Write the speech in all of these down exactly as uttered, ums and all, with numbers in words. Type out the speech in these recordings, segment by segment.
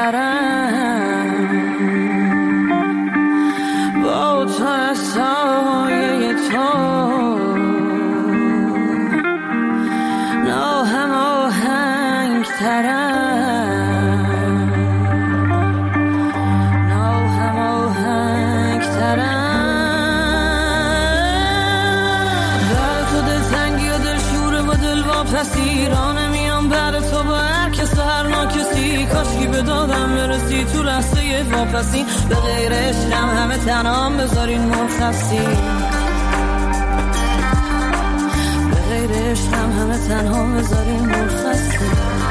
ترم با تو سایه تو ناهم آهنگ ترم ناهم آهنگ ترم در تو دلتنگی و دلشوره و دل واپسی را نمیام بر تو با هر کس هر ناکسی کاشکی به دادم برسی تو لحظه واپسی به غیر عشقم همه تنام بذارین مرخصی به غیر عشقم همه تنها بذارین مرخصی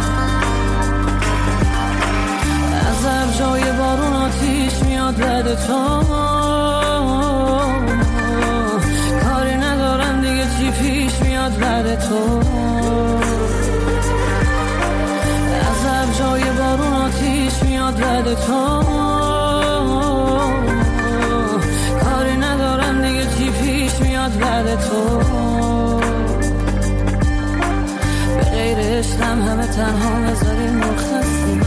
از هر جای بارون آتیش میاد بعد تو کاری ندارم دیگه چی پیش میاد بعد تو از هر جای بارون آتیش میاد بعد تو کاری ندارم دیگه چی پیش میاد بعد تو به غیر عشقم همه تنها بذارین مرخصی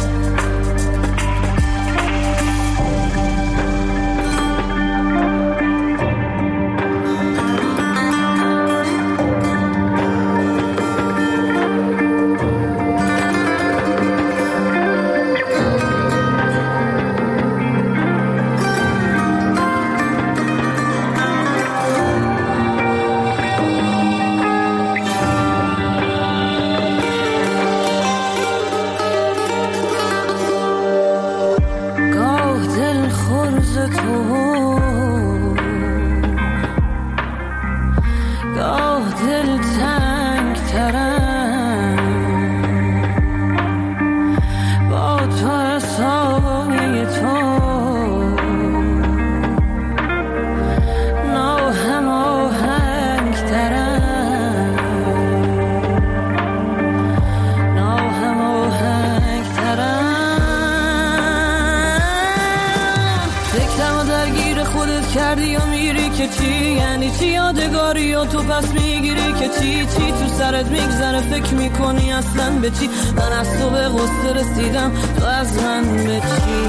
کردی و میری که چی یعنی چی یادگاری و تو پس میگیری که چی چی تو سرت میگذره فکر میکنی اصلا به چی من از تو به غصه رسیدم تو از من به چی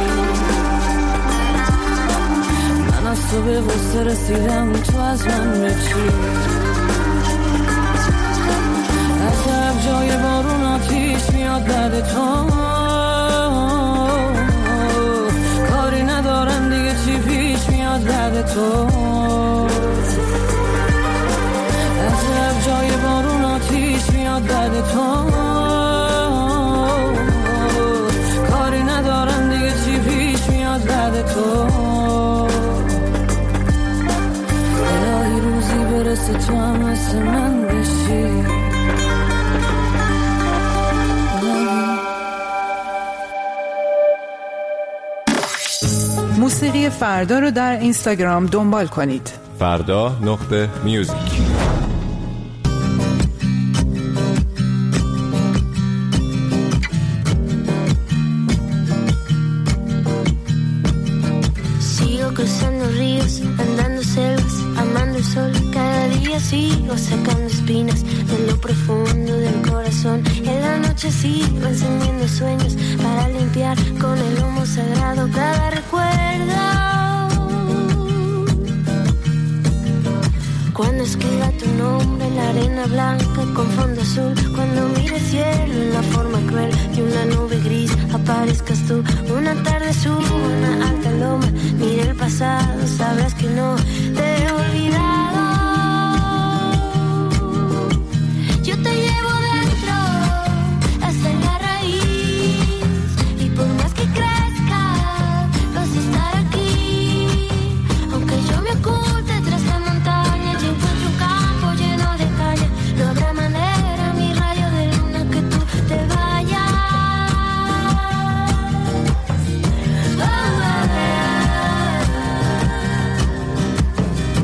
من از تو به غصه رسیدم تو از من به چی از هر جای بارون آتیش میاد بعد تو کاری ندارم دیگه چی پیش میاد بعد تو از هر جای بارون آتیش میاد بعد تو کاری ندارم دیگه چی پیش میاد بعد تو الهی روزی برسه تو هم مثل من بشی موسیقی فردا رو در اینستاگرام دنبال کنید. فردا نقطه میوزیک. Sigo cruzando ríos, andando selvas, amando el sol. Cada día sigo sacando espinas de lo profundo del corazón. En la noche sigo encendiendo sueños para limpiar con el humo sagrado cada recuerdo. Cuando escriba tu nombre en la arena blanca con fondo azul, cuando mire el cielo en la forma cruel de una nube gris, aparezcas tú. Una tarde subo una alta loma, mire el pasado, sabrás que no te he olvidado. Yo te llevo dentro hasta la raíz y por más que crezca vas a estar aquí. Aunque yo me oculte tras la montaña y encuentro un campo lleno de calle, no habrá manera, mi rayo de luna, que tú te vayas. Oh, oh, oh.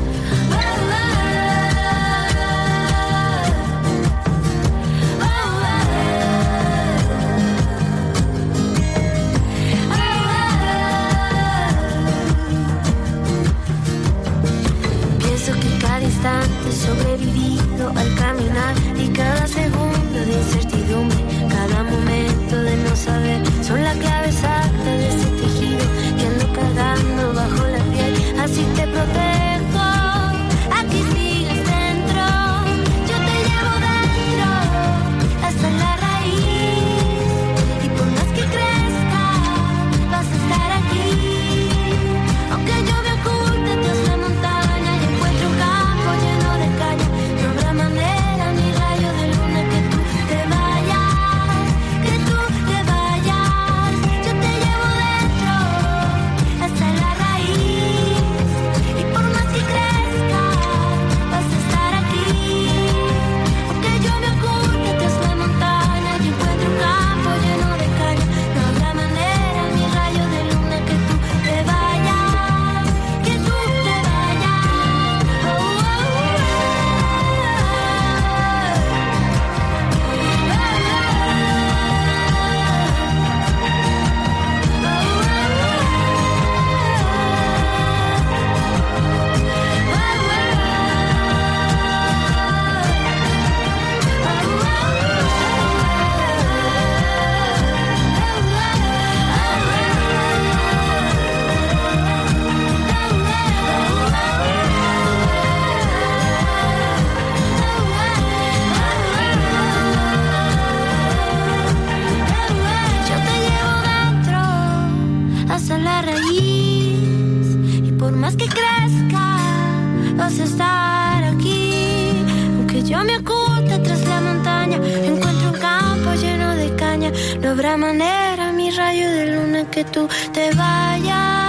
vas a estar aquí. Aunque yo me oculte tras la montaña, encuentro un campo lleno de caña. No habrá manera, mi rayo de luna, que tú te vayas.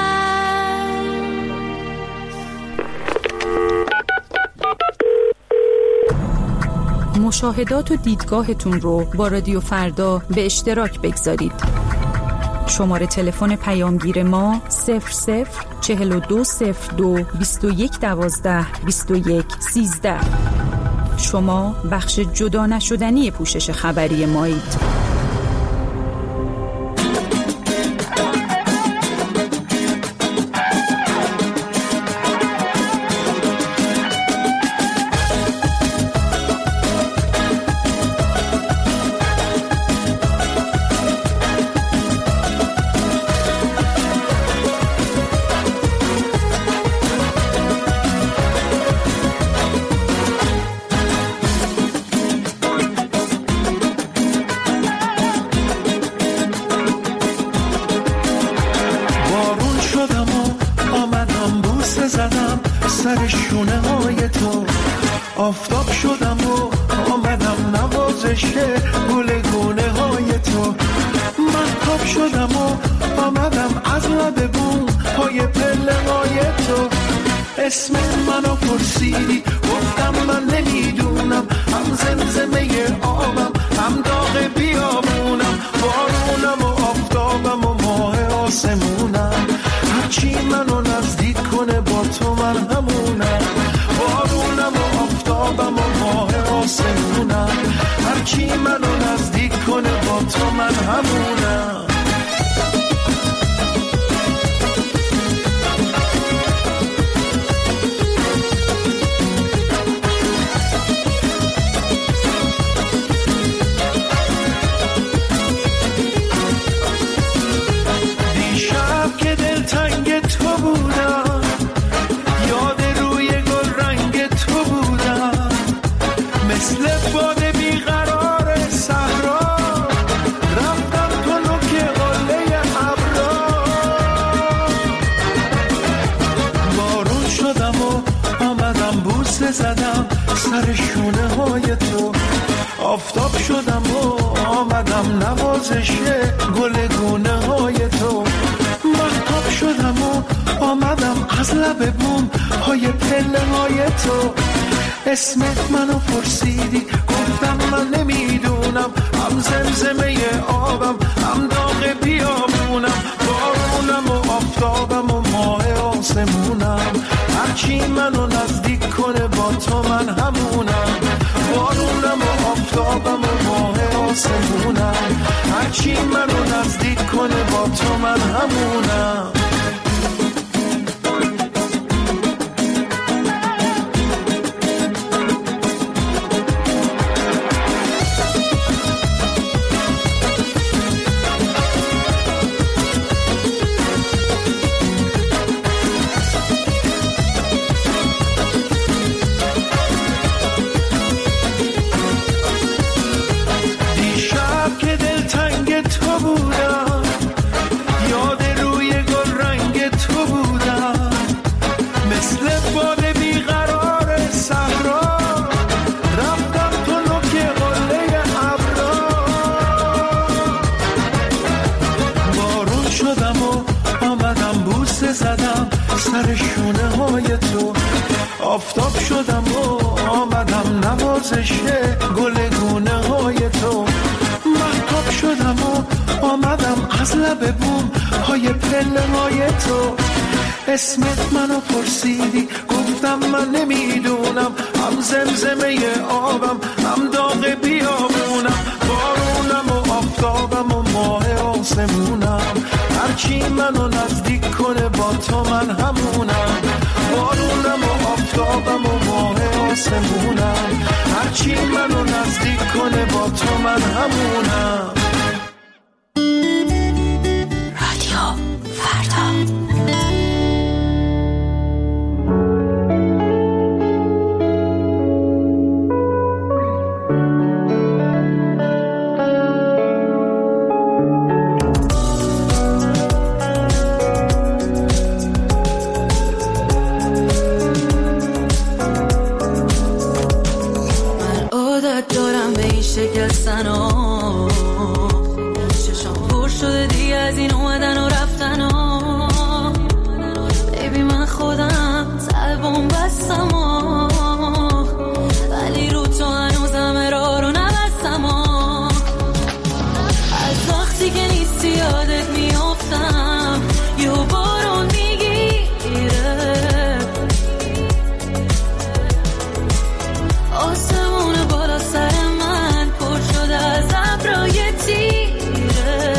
مشاهدات و دیدگاهتون رو با رادیو فردا به اشتراک بگذارید. شماره تلفن پیامگیر ما صفر صفر چهل و دو صفر دو بیست و یک دوازده بیست و یک سیزده. شما بخش جدا نشدنی پوشش خبری مایید. آفتاب شدم و آمدم نوازش گل گونه های تو. مهتاب شدم و آمدم از لب بوم های پله های تو. اسم منو پرسیدی گفتم من نمیدونم. هم زمزمه آبم هم داغ بیابونم. بارونم و آفتابم و ماه آسمونم. هرچی منو نزدیک کنه با تو من همونم. بارونم و آفتابم و ماه آسمونم. هرچی منو نزدیک کنه با تو من همونم. دیشب که دلتنگ تو بودم، یاد روی گل رنگ تو بودم. مثل باد بیقرار صحرا رفتم تو نوک قله ابرا. بارون شدم و آمدم بوسه زدم سر شونه های تو. آفتاب شدم و آمدم نوازش گل گونه های تو. مهتاب شدم و آمدم از لب بوم های پله های تو. اسمت منو پرسیدی گفتم من نمیدونم. هم زمزمه آبم هم داغ بیابونم. بارونم و آفتابم و ماه آسمونم. هرچی منو نزدیک کنه با تو من همونم. بارونم و آفتابم و ماه آسمونم. هرچی منو نزدیک کنه با تو من همونم. سر شونه های تو. آفتاب شدم و آمدم نوازش گل گونه های تو. مهتاب شدم و آمدم از لب بوم های پله های تو. اسمت منو پرسیدی گفتم من نمیدونم. هم زمزمه آبم هم داغ بیابونم. بارونم و آفتابم و ماه آسمونم. هرچی منو نزدیک کنه با تو من همونم. بارونم و آفتابم و ماه آسمونم. هرچی منو نزدیک کنه با تو من همونم. رادیو فردا. از این اومدن و رفتن ها بیبی من خودم سلبم بستم ها ولی رو تو هنوزم ارا رو نبستم ها از وقتی که نیستی یادت میافتم یه بارون میگیره آسمون بالا سر من پر شده از ابرای تیره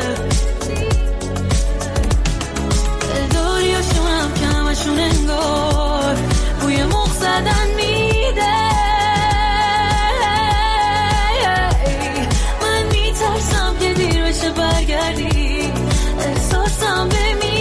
دلداریاشونم کمشون انگار بوی مخ زدن میده من میترسم که دیر بشه برگردی احساسم بمیره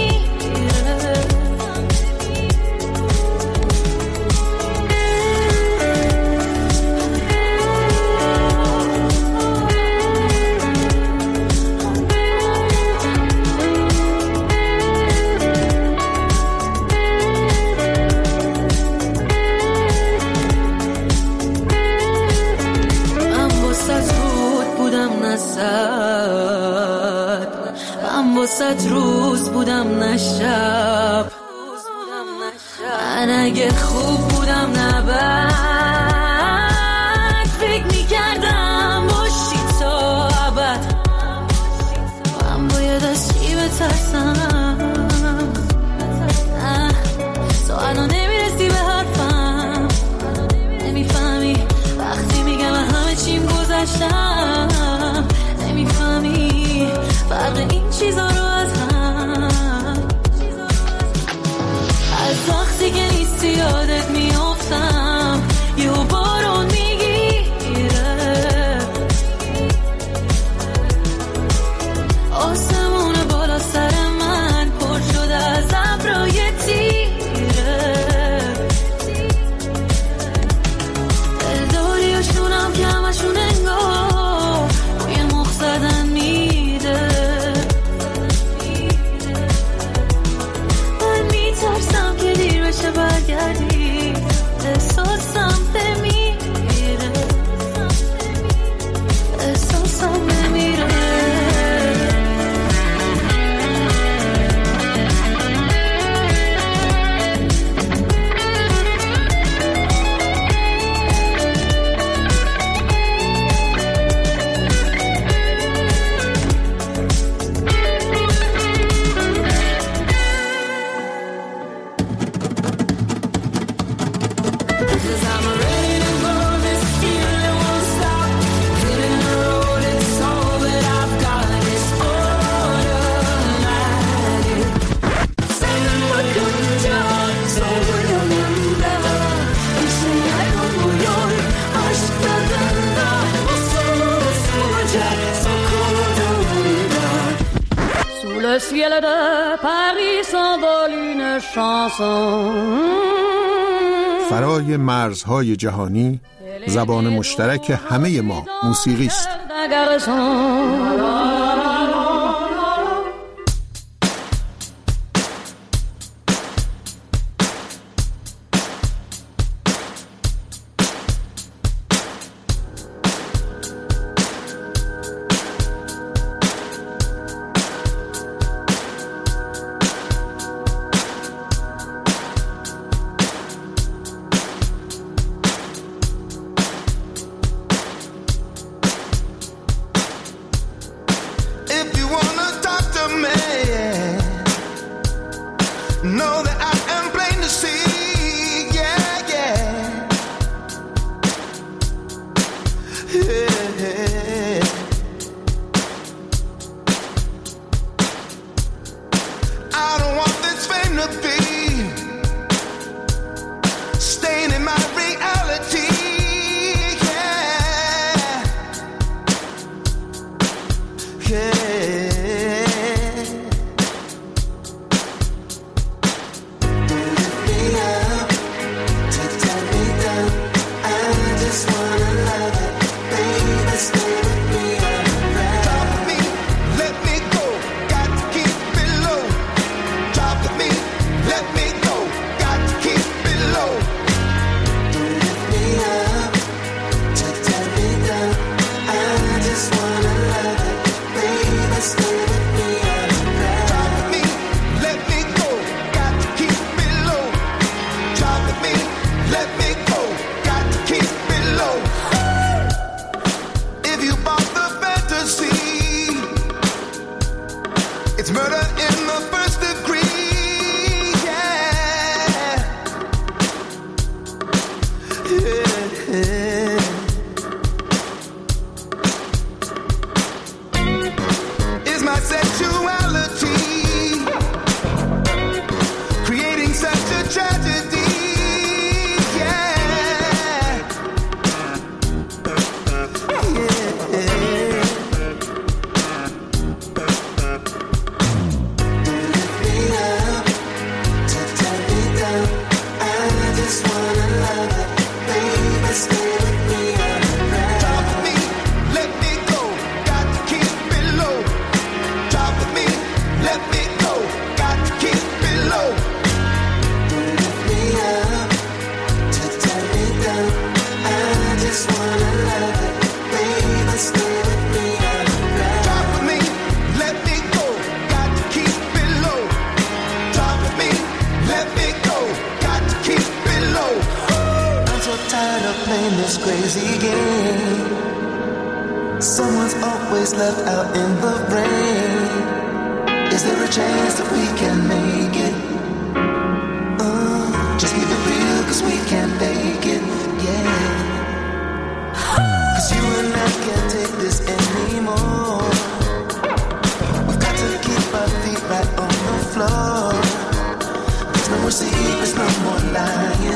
من واسه روز بودم نشب من اگه خوب بودم نبد فکر میکردم باشی تا ابد من باید از چی بترسم تو الان نمیرسی به حرفم نمیفهمی وقتی میگم همه چیم گذشتم نمیفهمی فرق این چیزا رو از هم از وقتی که نیستی یادت میافتم یه بارون میگیره آسمون بالا سر من پر شده از ابرای تیره دلداریاشونم کمشون انگار بوی مخ زدن میده من میترسم که دیر بشه برگردی احساسم بمیره احساسم بمیره Le ciel de Paris s'envole une chanson. فرای مرزهای جهانی زبان مشترک همه ما موسیقی است. Stay with me. murder in the first degree, yeah. Yeah. Is my sexuality creating such a tragedy? This crazy game. Someone's always left out in the rain. Is there a chance that we can make it? Uh, just keep it real, cause we can't fake it, yeah. Cause you and I can't take this anymore. We've got to keep our feet right on the floor. There's no more secrets, no more lying.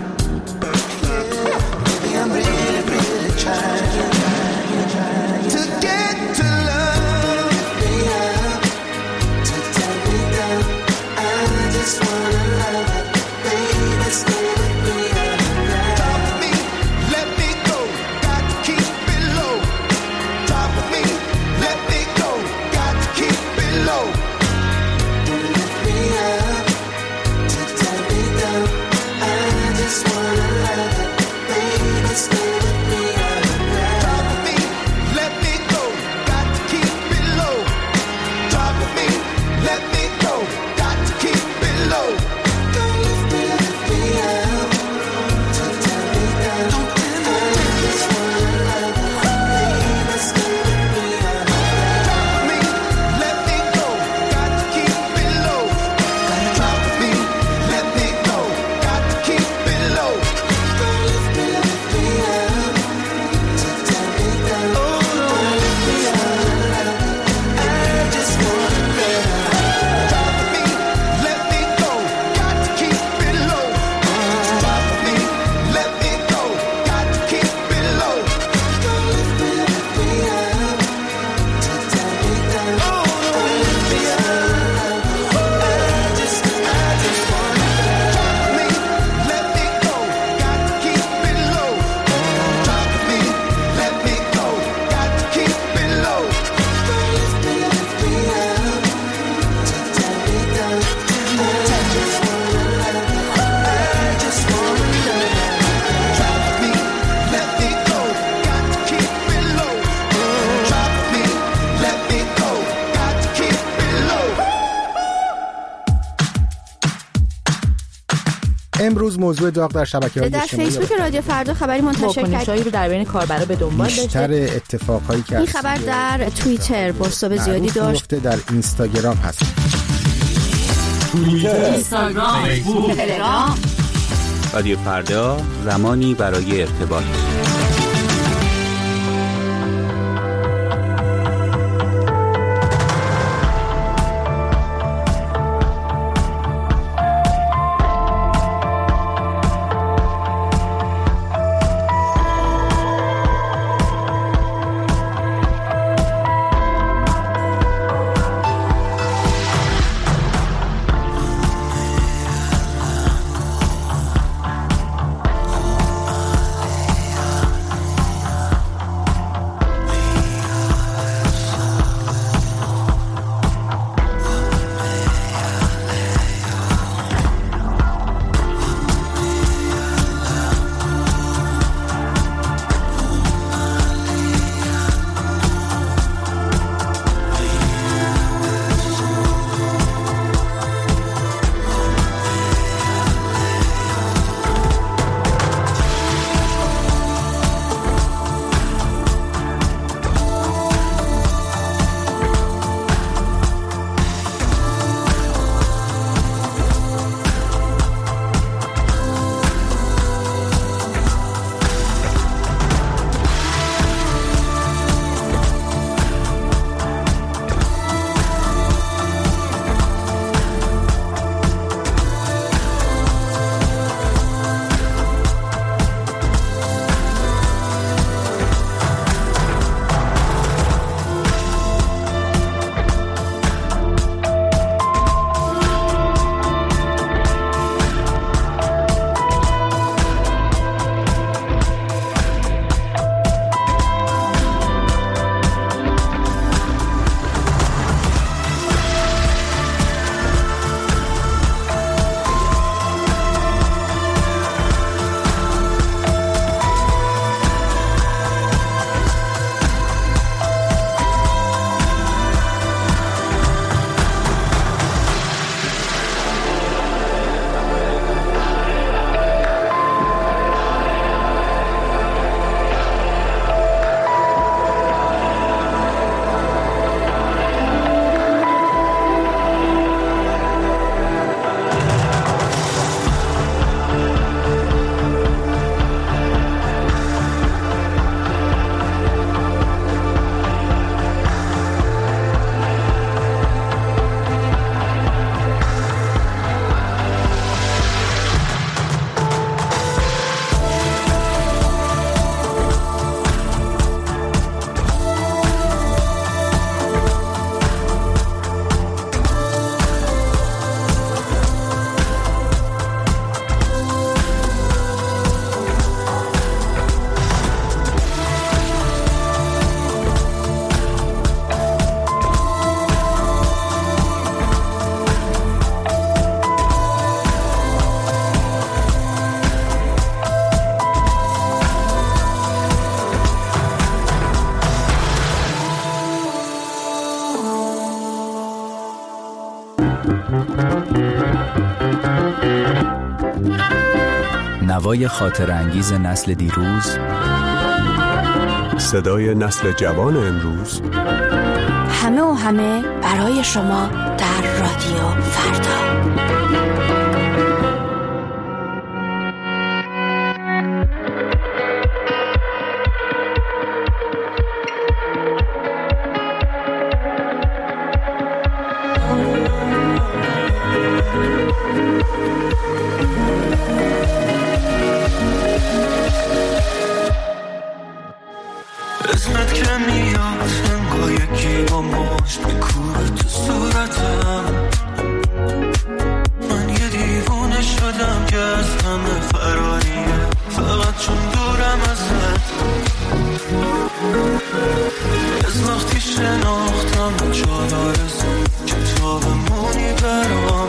I'm really, really trying, trying, trying to get to love. Lift me up, to turn me down. I just wanna love it, baby. Stay with me around. Top of me, let me go. Got to keep it low. Top of me, let me go. Got to keep it low. Lift me up, to turn me down. I just wanna love it. Stay with me around. Top of me, let me go. Got to keep it low. Top of me, let me go. Got to keep it low. Don't lift me, lift me up. Don't tell me down. I just wanna love you, baby. Stay with me around. Top of me, let me go. Got to keep it low. Top of me, let me go. Got to keep it low. Don't lift me, lift me up. Don't tell me down. I just wanna love you. I just wanna love you. Top of me, let me go. Got to keep it low. Top of me, let me go. Got to keep it low. Don't lift me, lift me up. Don't tell me down. I just wanna love you. I just, I just wanna love you. Top of me, let me go. Got to keep it low. Top of me, let me go. Got to keep it low. Don't lift me, lift me up. Don't tell me down. I just wanna love you. I just wanna love you. Top of me, let me go. Got to keep it low. Top of me, let me go. Got to keep it low. امروز موضوع داغ در شبکه‌های در اجتماعی فیسبوک رادیو فردا خبری منتشر کرد. واکنش‌هایی رو در بین کاربرا به دنبال بیشتر داشته. اتفاقایی که این خبر در توییتر بازتاب زیادی داشت. در اینستاگرام هست. اینستاگرام، فیسبوک، تلگرام. رادیو فردا، زمانی برای ارتباط. نوای خاطر انگیز نسل دیروز، صدای نسل جوان امروز، همه و همه برای شما در رادیو فردا. اسمت که میاد انگار یکی با مشت میکوبه تو صورتم. من یه دیوونه شدم که از همه فراریه، فقط چون دورم ازت. از وقتی شناختم چهار آرزو که تا بمونی برام.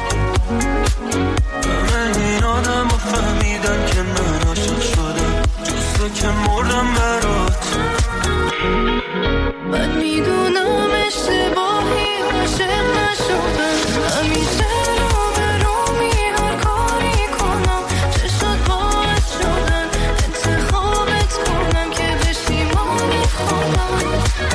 همه این آدم ها فهمیدن که من عاشق شدم، جزده که مردم برات. من میدونم اشتباهی عاشق نشدم، همیشه رو به رو می هر کاری کنم چه شد باعث شدن انتخابت کنم که پشیمانی خودم.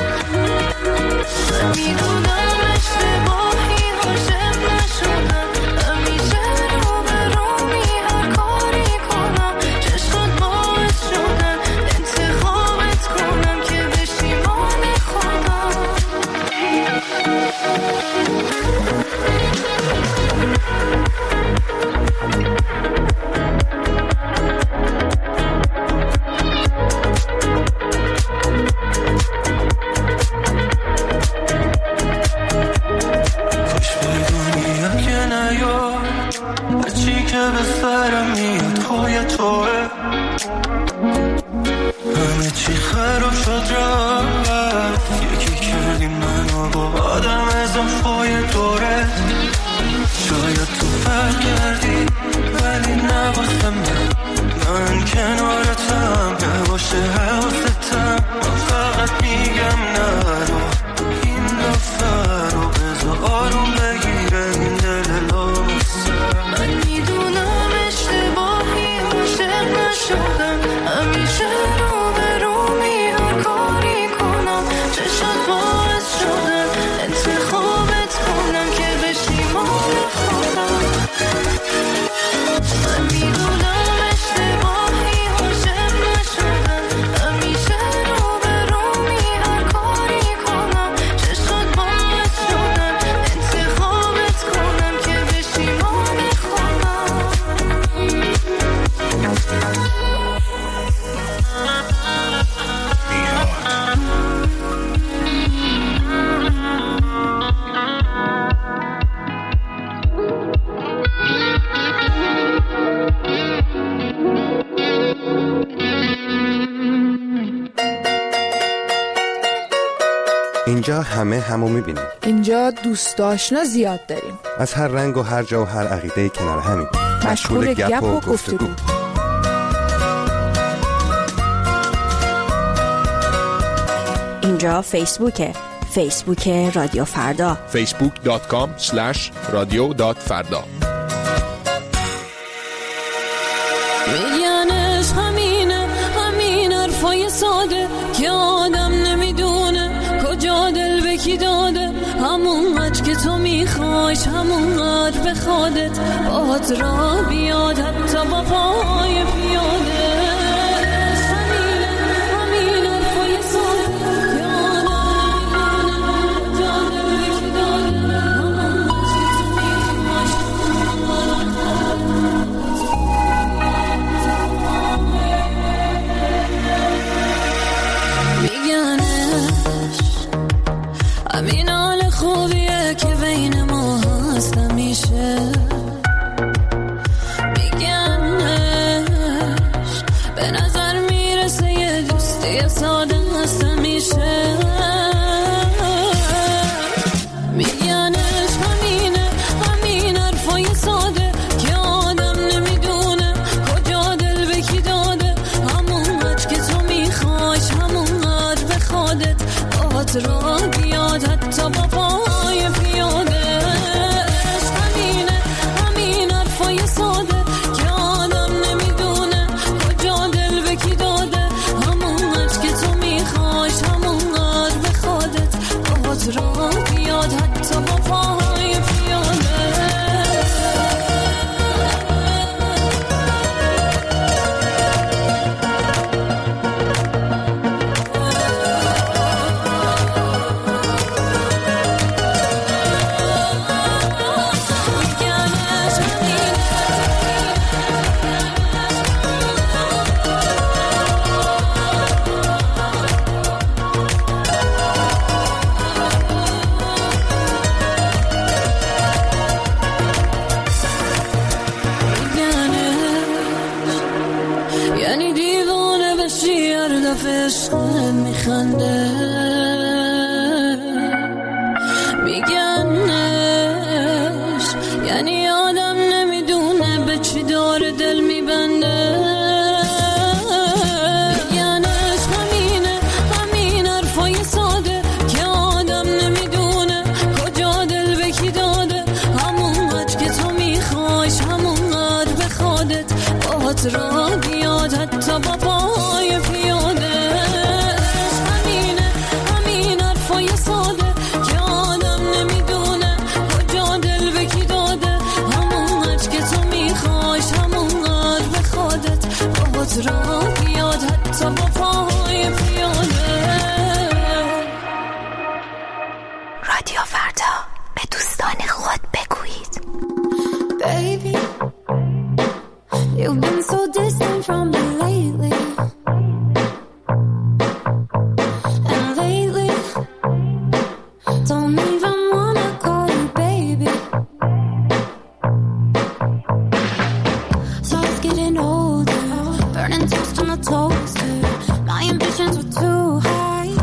من میدونم اشتباهی عاشق نشدم، همیشه رو به رو می هر کاری کنم چه شد باعث شدن انتخابت کنم که پشیمانی خودم. خوش بدونی که نیار هرچی که به سرم میاد خوی توه. همه چی خراب شد رفت، یکی کردی منو با آدم اضافه دوره. شاید تو فرق کردی ولی نباسه من، من کنارتم نباشه حواستم. من فقط میگم نرو این دفعه رو بذار آروم بگیره این دل لامسه. من میدونم اشتباهی عاشق نشدم، همیشه رو به رو می هر کاری کنم چه شد باعث شدن انتخابت کنم که پشیمان خودم. من میدونم اشتباهی عاشق نشدم، همیشه رو به رو می هر کاری کنم چه شد باعث شدن انتخابت کنم که پشیمان خودم. اینجا همه همو میبینیم. اینجا دوست آشنا زیاد داریم، از هر رنگ و هر جا و هر عقیده کنار همین، مشغول گپ و گفتگو. اینجا فیسبوکه، فیسبوک رادیو فردا، فیسبوک دات کام اسلش رادیو دات فردا. میگنش همینه، همین حرفای ساده که آدم نمیدونه کجا دل به کی داده. همون قدر که تو میخوایش همون قدر به خودت باهات را بیاد، حتی با پای پیاده. همین حرفای ساده که آدم نمیدونه کجا دل به کی داده. همون قدر که تو میخوایش همون همین حال خوبیه که بین ما هست همیشه. میگنش به نظر میرسه یه دوستی ساده هست همیشه. میگنش همینه، همین حرفای ساده که آدم نمیدونه کجا دل به کی داده. همون قدر که تو میخوایش همون قدر به خودت باهات را بیاد، حتی با پای پیاده. حتی با پاهای پیاده. یعنی دیوانه بشی هر دفعه عشقت میخنده، میگنش یعنی آدم نمیدونه به چی داره دل میبنده. میگنش همینه همین حرفای ساده که آدم نمیدونه کجا دل به کی داده. همونقدر که تو میخوایش همونقدر به خودت باهات را بیاد حتی با پاهای پیاده. همینه همین حرفای ساده که آدم نمیدونه کجا دل به کی داده. همونقدر که تو میخوایش همونقدر به خودت باهات را بیاد حتی با پاهای پیاده. رادیو فردا، به دوستان خود بگویید. Baby, you've been so distant from me lately. And lately, don't even wanna call you baby. So I was getting older, burning toast on the toaster. My ambitions were too high,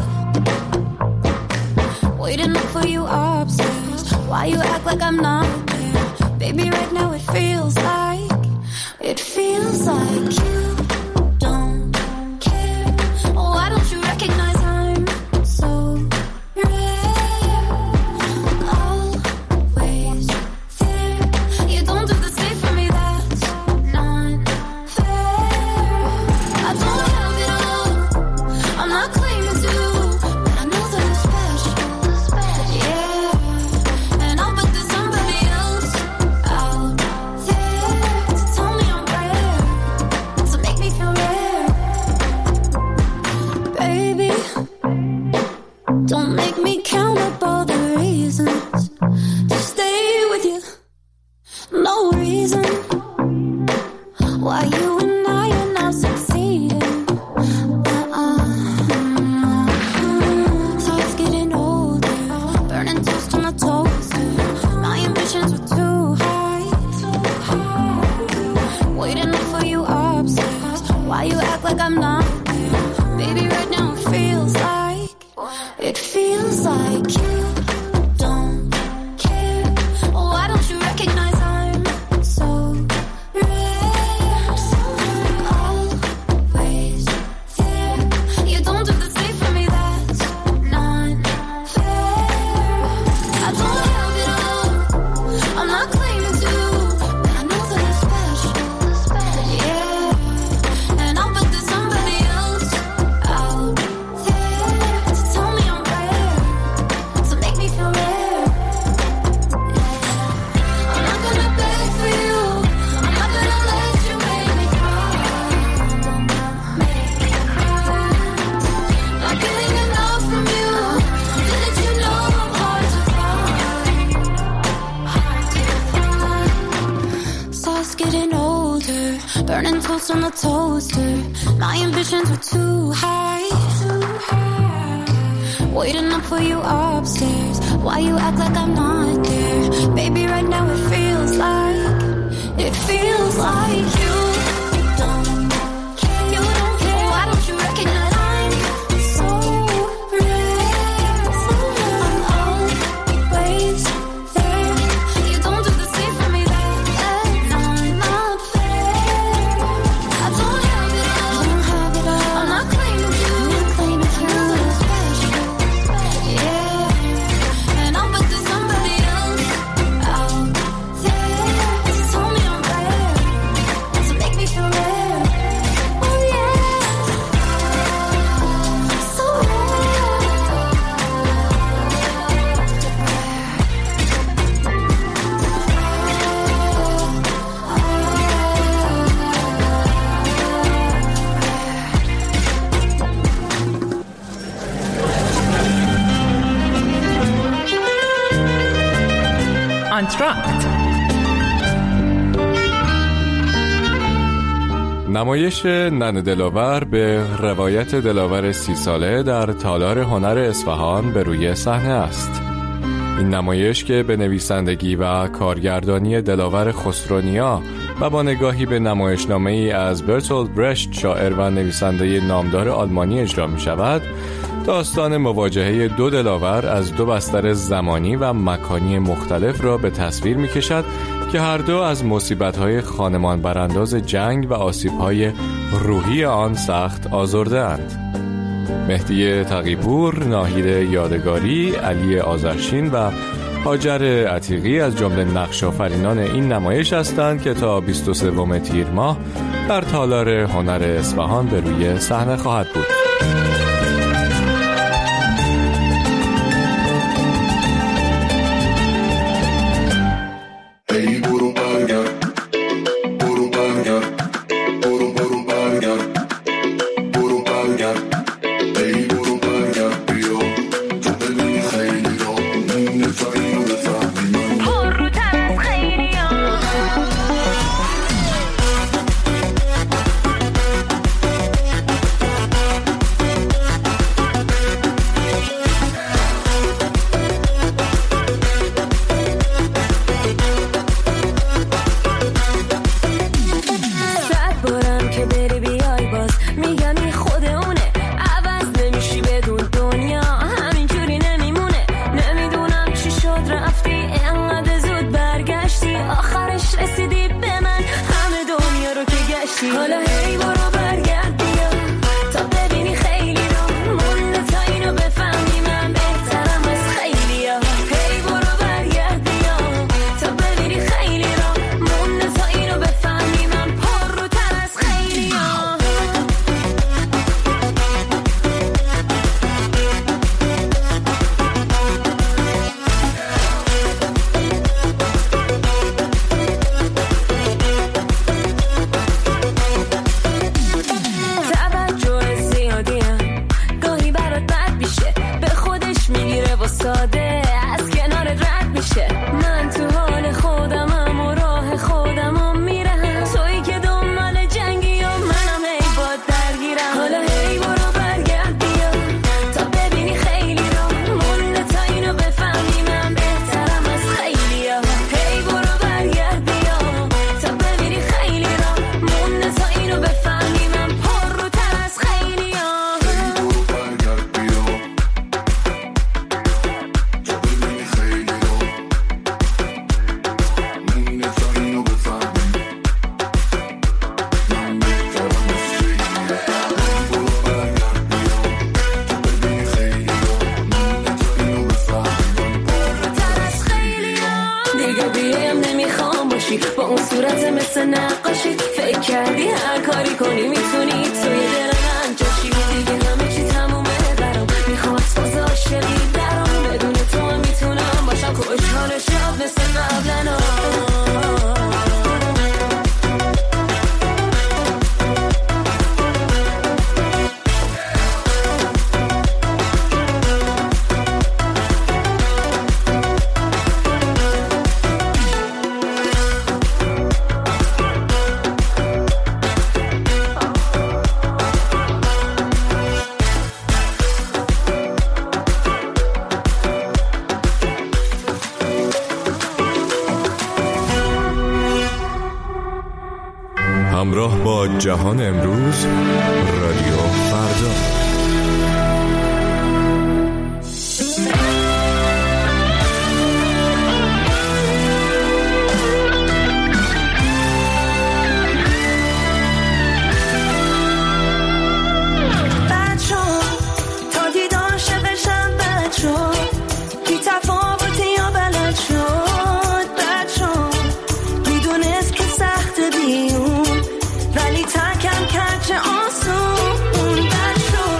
waiting up for you upstairs. Why you act like I'm not there? Baby, right now it feels like, it feels like you don't care. Why don't you recognize I'm so rare? Always there. You don't do the same for me, that's not fair. I don't have it all, I'm not claiming to, but I know that I'm special. Yeah, and I'll bet there's somebody else out there to tell me I'm rare, to make me feel rare. Baby, don't make me count up all the reasons to stay with you. No reason why you and I are not succeeding. Uh-uh. So I was getting older, burning toast on the toaster. My ambitions were too high, waiting up for you upstairs. Why you act like I'm not there? Baby, right now it feels like, it feels like you don't care. Why don't you recognize I'm so rare? Always there. You don't do the same for me, that's not fair. I don't have it all, I'm not claiming to, but I know that I'm special. Yeah, and I'll bet there's somebody else out there to tell me I'm rare, to make me feel rare. I'm not gonna beg for you, I'm not gonna let you make me cry, make me cry. Not getting enough from you, didn't you know I'm hard to find, hard to find. So I was getting older, burning toast on the toaster. My ambitions were too high, waiting up for you upstairs. Why you act like I'm not there? Baby, right now it feels like, it feels like you don't care. You don't care. Why don't you recognize I'm so rare? I'm always there. You don't do the same for me, that's not fair. I don't have it all, I'm not claiming you, claiming you. Special. Yeah, and I'll bet there's somebody else out there to tell me I'm rare, to آنتراکت. نمایش نن دلاور به روایت دلاور سی ساله در تالار هنر اصفهان به روی صحنه است. این نمایش که به نویسندگی و کارگردانی دلاور خسرونیا و با نگاهی به نمایشنامه‌ای از برتولد برشت شاعر و نویسنده نامدار آلمانی اجرا می شود، داستان مواجهه دو دلاور از دو بستر زمانی و مکانی مختلف را به تصویر می کشد که هر دو از مصیبت‌های خانمان برانداز جنگ و آسیب‌های روحی آن سخت آزرده اند. مهدی تقی‌پور، ناهید یادگاری، علی آذرشین و هاجر عتیقی از جمله نقش‌آفرینان این نمایش هستند که تا بیست و سوم تیر ماه در تالار هنر اصفهان به روی صحنه خواهد بود. همراه با جهان امروز، رادیو فردا. ولی تکم کرد چه آسون بد شد.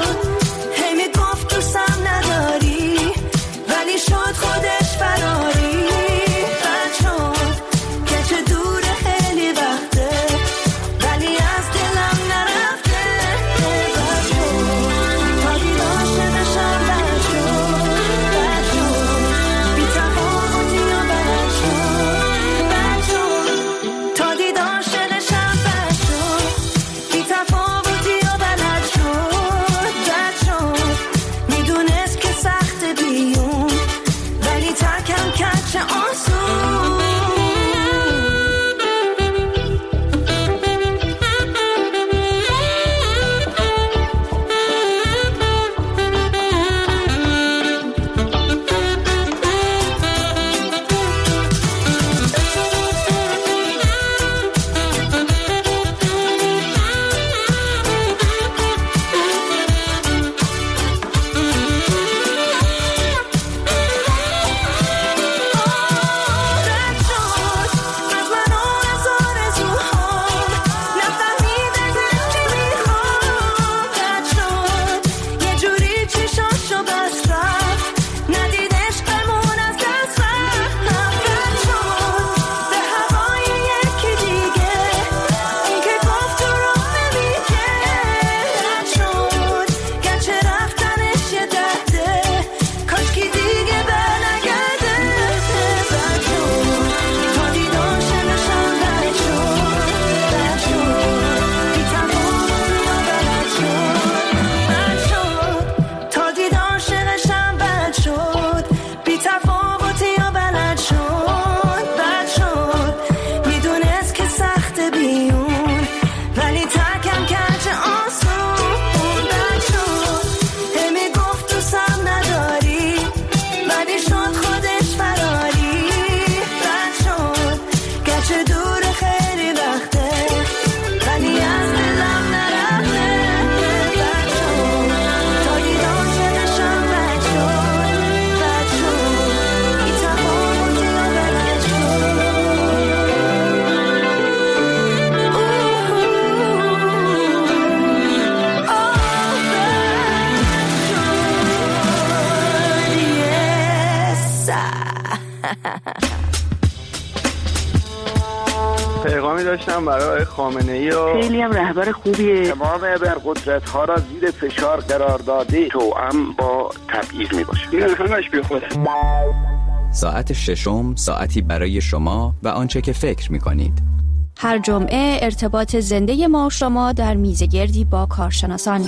پیغامی داشتم برای خامنه‌ای و خیلی هم رهبر خوبیه. تمام ابرقدرت‌ها را زیر فشار قرار داده توأم با تبعیض میباشه. این همش بی خوده. ساعت ششم ساعتی برای شما و آنچه که فکر می‌کنید. هر جمعه ارتباط زنده ما و شما در میزگردی با کارشناسان.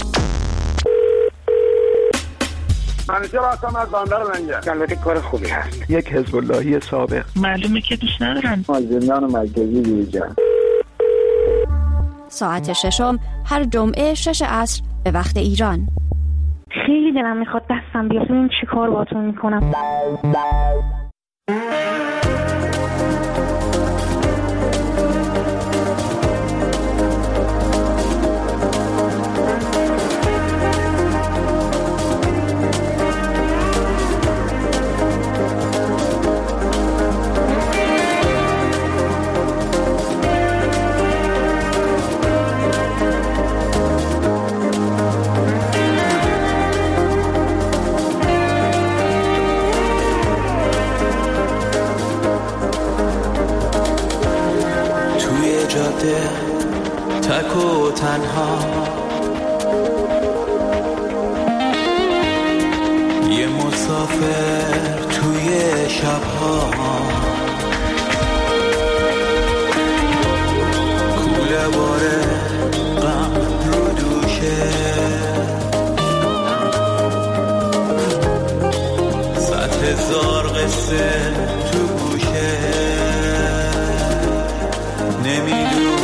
منیجر هستم از بندر لنگر. البته کار خوبی هست. یک حزب اللهی سابق. معلومه که دوست ندارن. از زندان مرکزی بیرون. ساعت ششم هر جمعه شش عصر به وقت ایران. خیلی دلم میخواد دستم بیاد ببین چی کار باهاتون میکنم. تک و تنها یه مسافر توی شبها کوله باره غم رو دوشه صد هزار قصه تو گوشه نمیدونم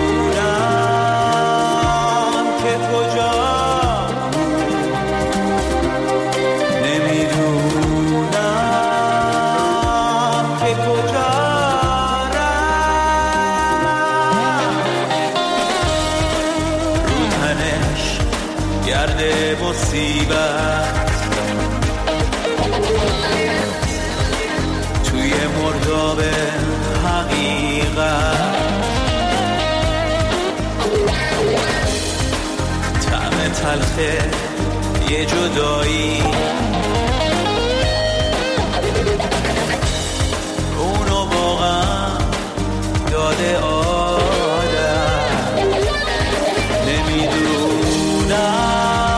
مصیبت توی مرداب حقیقت طعم تلخه یه جدایی اونو واقعا داده آدم نمیدونم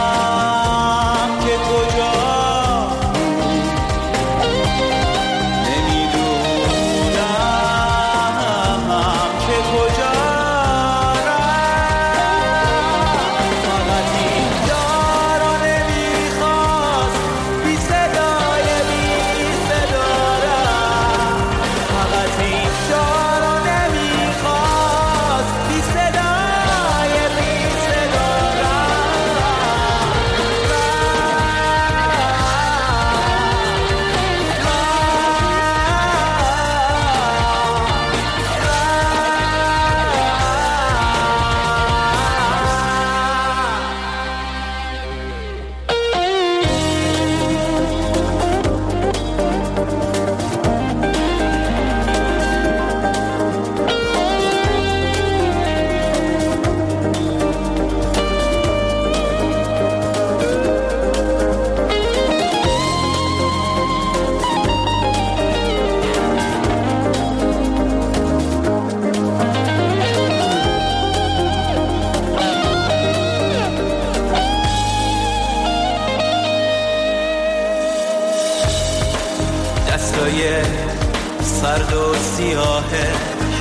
سرد و سیاهش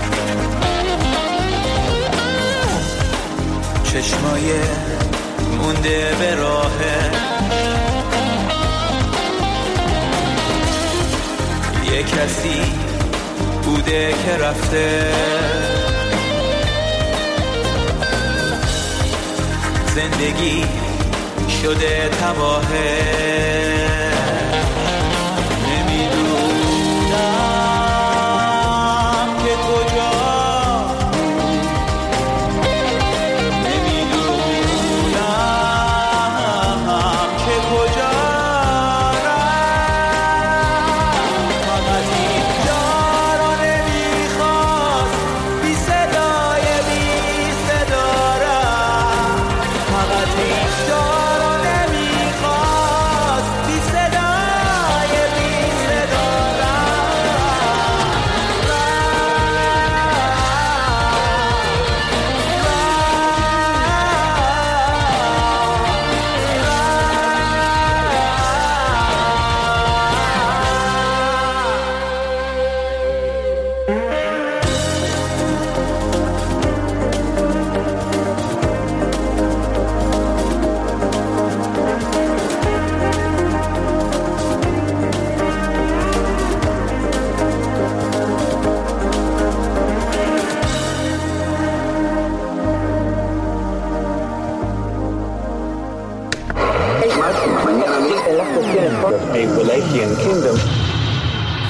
چشمای مونده به راهه یه کسی بوده که رفته زندگی شده تباهه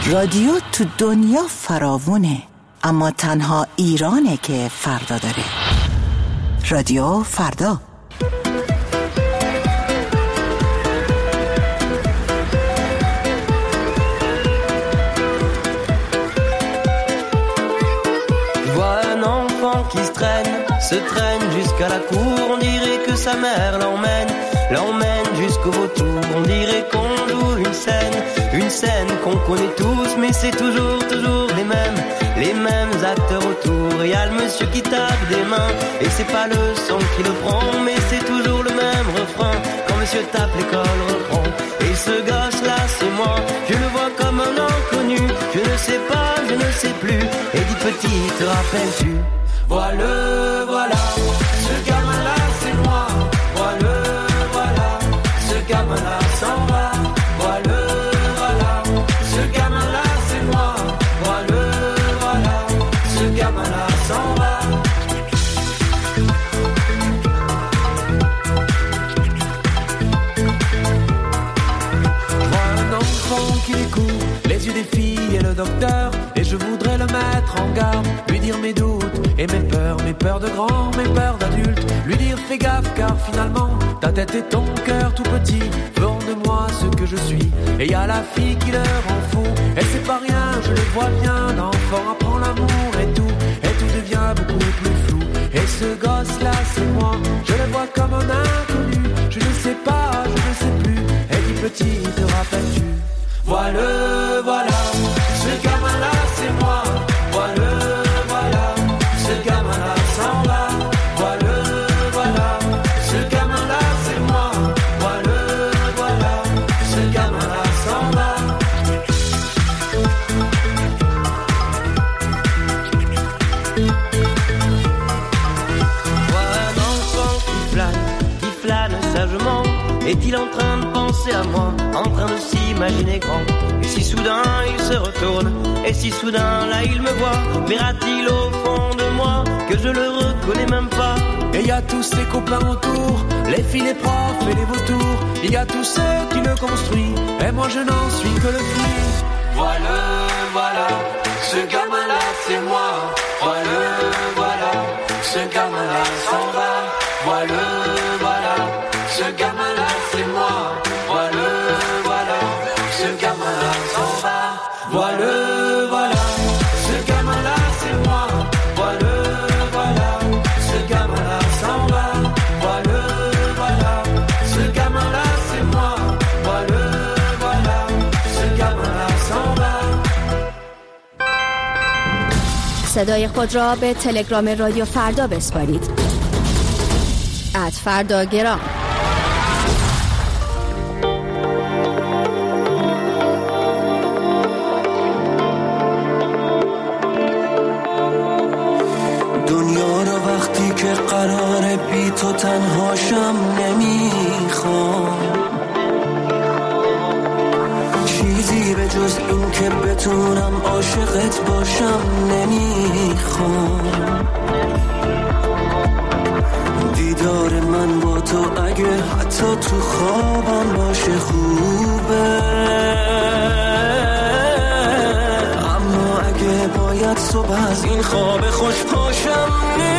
رادیو تو دنیا فراوونه، اما تنها ایرانه که فردا داره. رادیو فردا. Qui se traîne, se traîne jusqu'à la cour. On dirait que sa mère l'emmène, l'emmène jusqu'au vautour. On dirait qu'on joue une scène, une scène qu'on connaît tous, mais c'est toujours, toujours les mêmes, les mêmes acteurs autour. Il y a le monsieur qui tape des mains, et c'est pas le son qui le prend, mais c'est toujours le même refrain. Quand monsieur tape, l'école reprend. Et ce gosse-là, c'est moi, je le vois comme un inconnu. Je ne sais pas, je ne sais plus. Et dis petit, te rappelles-tu? Voilà, voilà, ce gamin-là c'est moi. Voilà, voilà, ce gamin-là s'en va. Voilà, voilà, ce gamin-là c'est moi. Voilà, voilà, ce gamin-là s'en va. Je vois un enfant qui découvre les yeux des filles et le docteur, et je voudrais le mettre en garde, lui dire mes doutes et mes peurs, mes peurs de grand, mes peurs d'adulte. Lui dire fais gaffe car finalement ta tête et ton cœur tout petit feront de moi ce que je suis. Et y a la fille qui leur en fout, et c'est pas rien, je les vois bien. L'enfant apprend l'amour et tout, et tout devient beaucoup plus flou. Et ce gosse là c'est moi, je le vois comme un inconnu. Je ne sais pas, je ne sais plus. Et dis petit, te rappelles-tu? Voilà, voilà, ce gamin là c'est moi. Voilà, voilà, ce gamin-là s'en va. Voilà, voilà, ce gamin-là c'est moi. Voilà, voilà, ce gamin-là s'en va. Voilà un enfant qui flâne, qui flâne sagement. Est-il en train de penser à moi, en train de s'imaginer grand? Et si soudain il se retourne, et si soudain là il me voit, verra-t-il au fond de moi que je le reconnais même pas? Et y a tous ses copains autour, les filles, les profs et les vautours. Il y a tous ceux qui le construisent, et moi je n'en suis que le fruit. Voilà, voilà, ce gamin-là c'est moi. Voilà, voilà, ce gamin-là s'en va. Voilà, voilà, ce gamin-là c'est moi. Voilà, voilà, ce gamin-là s'en va. Voilà, voilà, ce gamin-là c'est moi. Voilà, voilà, ce gamin-là s'en va. Voilà, voilà, ce gamin-là c'est moi. Voilà, voilà, ce gamin-là s'en va. صدای خود را به تلگرام رادیو فردا بسپارید. ات فرداگرام. دنیا رو وقتی که قراره بی تو تنهاشم نمیخوام، چیزی به جز این که بتونم عاشقت باشم نمیخوام. دیدار من با تو اگه حتی تو خوابم باشه خوبه، اما اگه باید صبح از این خواب خوش پاشم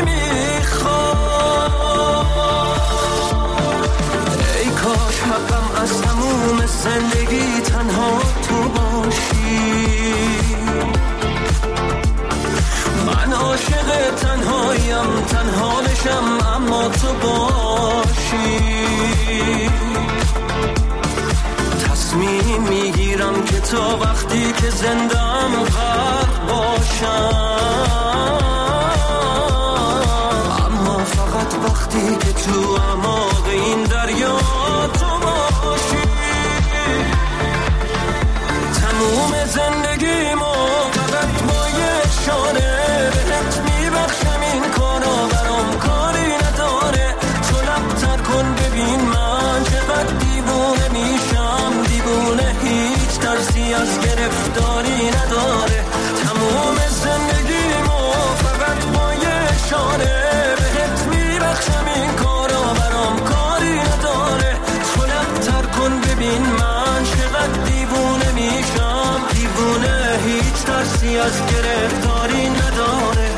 نمیخوام. ای کاش حقم از تموم زندگی تنها تو باشی، من عاشق تنهاییم، تنها بشم اما تو باشی. تصمیم میگیرم که تا وقتی که زندم غرق باشم، اما فقط وقتی که تو اعماق این دریا تو باشی. تموم زندگیمو فقط با یه اشاره بهت میبخشم، این کارا برام کاری نداره. تو لبتر کن ببین من چقدر دیوونه میشم، دیوونه هیچ ترسی از گرفتاری نداره. تموم زندگیمو فقط با یه اشاره بهت میبخشم، این کارا برام کاری نداره. تو لبتر کن ببین من چقدر دیوونه میشم، دیوونه ترسی از گرفتاری نداره.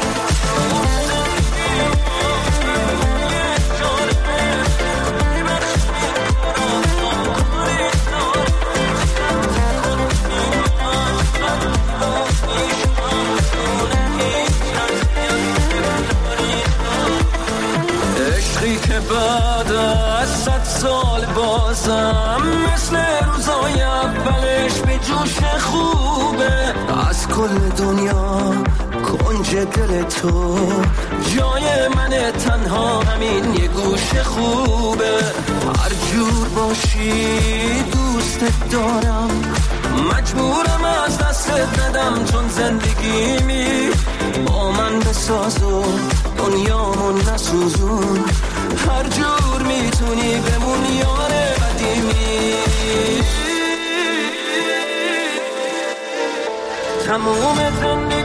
که بعد از صد سال بازم مثل روزای اولش به جوش خوبه. از کل دنیا کنج دل تو جای من تنها همین یه گوش خوبه. هر جور باشی دوستت دارم، مجبورم از دستت ندم چون زندگیمی با من بساز و دنیامون نسوزون. هر جور میتونی بمون یار قدیمی. تموم زندگی